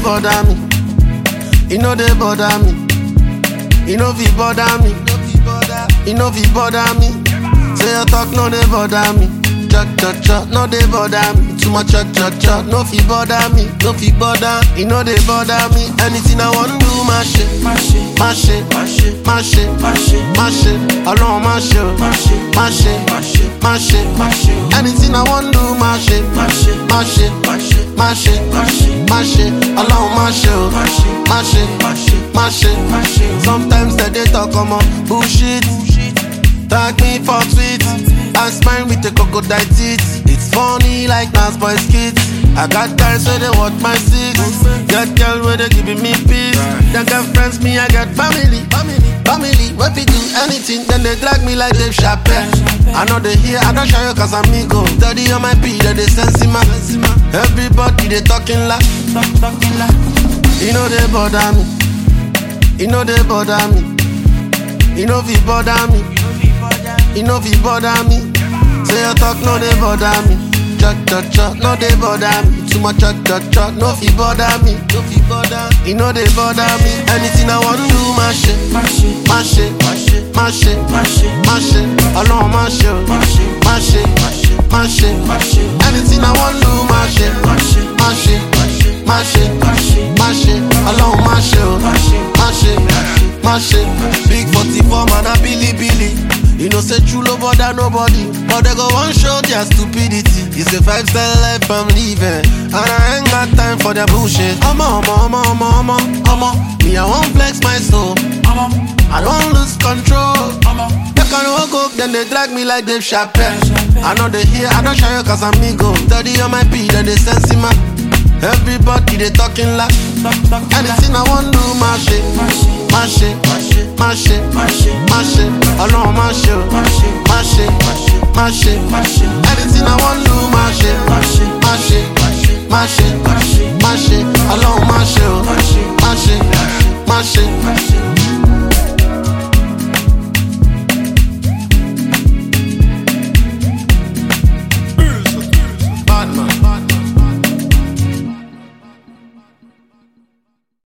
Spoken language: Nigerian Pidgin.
bother me. You know they bother me. You know fi bother me. You know fi bother me. Say your talk no they bother me. Cha, no they bother me. Too much cha, no fi bother me. No fi bother. You know they bother me. Anything I want do, my shit. Alone my shit. Anything I want do, my shit. Alone my shit. Sometimes they talk on bullshit. Tag me for tweets. I smile with the crocodile teeth. It's funny like Nas Boy skits. I got guys where they watch my six. Got girl where they giving me peace. Then got friends, me I got family. When we do anything, then they drag me like Dave Chappelle. I know they hear, I don't show you cause I'm amigo. Study on my beat, they sense him. Everybody they talking like. You know they bother me. You know they bother me. You know fi bother me. You know fi bother me. Say your talk no they bother me. Cha, no they bother me. Too much cha, no fi bother me. You know they bother me. Anything I want do, my shit. Alone my shit. Anything I want do, my shit. Alone my shit. Big 44 man a Billy. You know say true love bother nobody, but they go one show their stupidity. It's a 5-star life I'm living, and I ain't got time for their bullshit. Me I won't flex my soul. I don't lose control. They can walk up, then they drag me like Dave Chappelle. I know they hear, I don't show you cause I'm amigo. Study on my beat, then they sense him. Everybody they talking like. Anything I want do, my shit. Alone my shit. Anything I want do, my shit. Alone my shit.